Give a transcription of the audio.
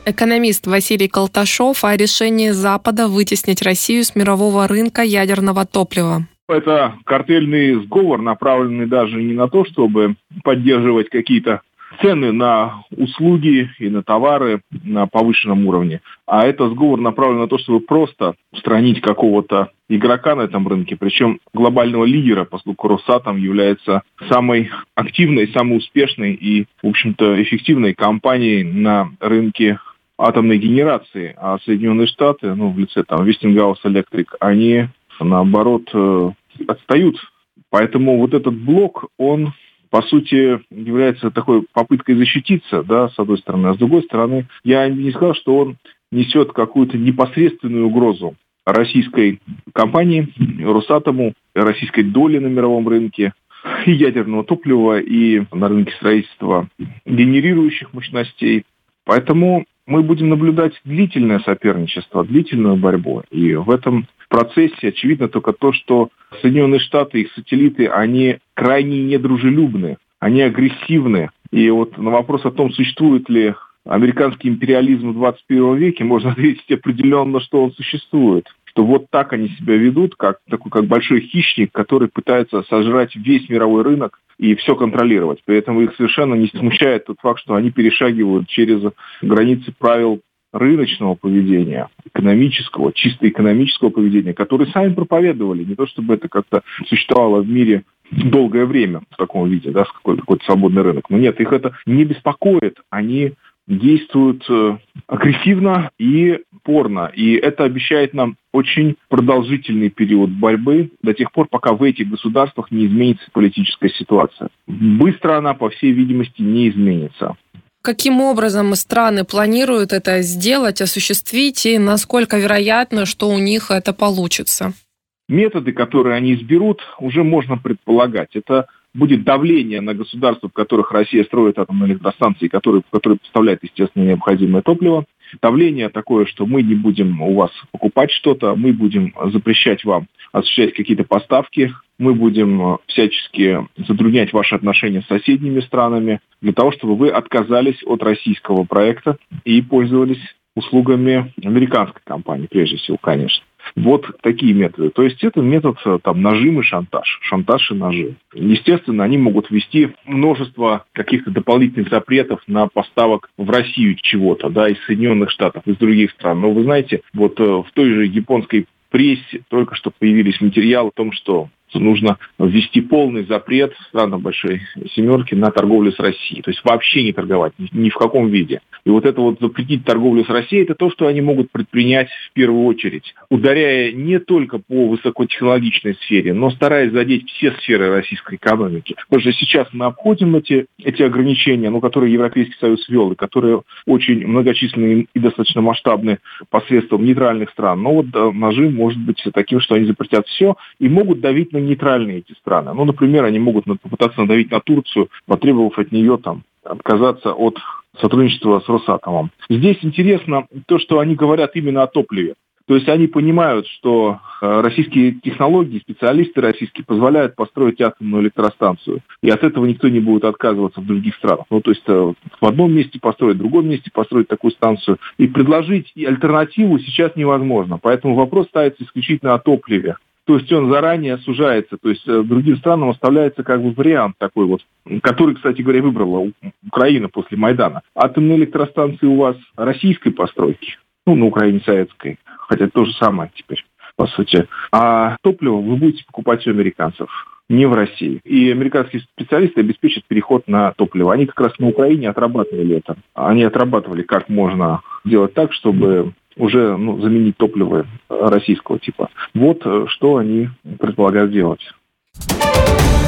Экономист Василий Колташов о решении Запада вытеснить Россию с мирового рынка ядерного топлива. Это картельный сговор, направленный даже не на то, чтобы поддерживать какие-то цены на услуги и на товары на повышенном уровне, а это сговор направлен на то, чтобы просто устранить какого-то игрока на этом рынке, причем глобального лидера, поскольку Росатом является самой активной, самой успешной и, в общем-то, эффективной компанией на рынке атомной генерации, а Соединенные Штаты, в лице Westinghouse Electric, они, наоборот, отстают. Поэтому вот этот блок, он, по сути, является такой попыткой защититься, с одной стороны. А с другой стороны, я не сказал, что он несет какую-то непосредственную угрозу российской компании, Росатому, российской доли на мировом рынке и ядерного топлива, и на рынке строительства генерирующих мощностей. Поэтому мы будем наблюдать длительное соперничество, длительную борьбу. И в этом процессе очевидно только то, что Соединенные Штаты и их сателлиты, они крайне недружелюбны, они агрессивны. И вот на вопрос о том, существует ли американский империализм в 21 веке, можно ответить определенно, что он существует. Что вот так они себя ведут, как большой хищник, который пытается сожрать весь мировой рынок и все контролировать. При этом их совершенно не смущает тот факт, что они перешагивают через границы правил рыночного поведения, экономического, чисто экономического поведения, которые сами проповедовали. Не то чтобы это как-то существовало в мире долгое время в таком виде, с какой-то свободный рынок. Но нет, их это не беспокоит. Они действуют агрессивно и упорно. И это обещает нам очень продолжительный период борьбы до тех пор, пока в этих государствах не изменится политическая ситуация. Быстро она, по всей видимости, не изменится. Каким образом страны планируют это сделать, осуществить, и насколько вероятно, что у них это получится? Методы, которые они изберут, уже можно предполагать. Это будет давление на государства, в которых Россия строит атомные электростанции, которые поставляют, естественно, необходимое топливо. Давление такое, что мы не будем у вас покупать что-то, мы будем запрещать вам осуществлять какие-то поставки, мы будем всячески затруднять ваши отношения с соседними странами для того, чтобы вы отказались от российского проекта и пользовались услугами американской компании, прежде всего, конечно. Вот такие методы. То есть это метод нажим и шантаж. Шантаж и нажим. Естественно, они могут ввести множество каких-то дополнительных запретов на поставок в Россию чего-то, из Соединенных Штатов, из других стран. Но вы знаете, вот в той же японской прессе только что появились материалы о том, что нужно ввести полный запрет странам Большой Семерки на торговлю с Россией. То есть вообще не торговать, ни в каком виде. И вот это запретить торговлю с Россией, это то, что они могут предпринять в первую очередь, ударяя не только по высокотехнологичной сфере, но стараясь задеть все сферы российской экономики. Потому что сейчас мы обходим эти ограничения, которые Европейский Союз ввел, и которые очень многочисленные и достаточно масштабны посредством нейтральных стран. Но нажим может быть таким, что они запретят все и могут давить на нейтральные эти страны. Например, они могут попытаться надавить на Турцию, потребовав от нее отказаться от сотрудничества с Росатомом. Здесь интересно то, что они говорят именно о топливе. То есть они понимают, что российские технологии, специалисты российские позволяют построить атомную электростанцию. И от этого никто не будет отказываться в других странах. То есть в одном месте построить, в другом месте построить такую станцию. И предложить альтернативу сейчас невозможно. Поэтому вопрос ставится исключительно о топливе. То есть он заранее сужается, то есть другим странам оставляется вариант такой который, кстати говоря, выбрала Украина после Майдана. Атомные электростанции у вас российской постройки, на Украине советской, хотя то же самое теперь, по сути. А топливо вы будете покупать у американцев, не в России. И американские специалисты обеспечат переход на топливо. Они как раз на Украине отрабатывали это. Они отрабатывали, как можно сделать так, чтобы уже заменить топливо российского типа. Вот что они предполагают делать.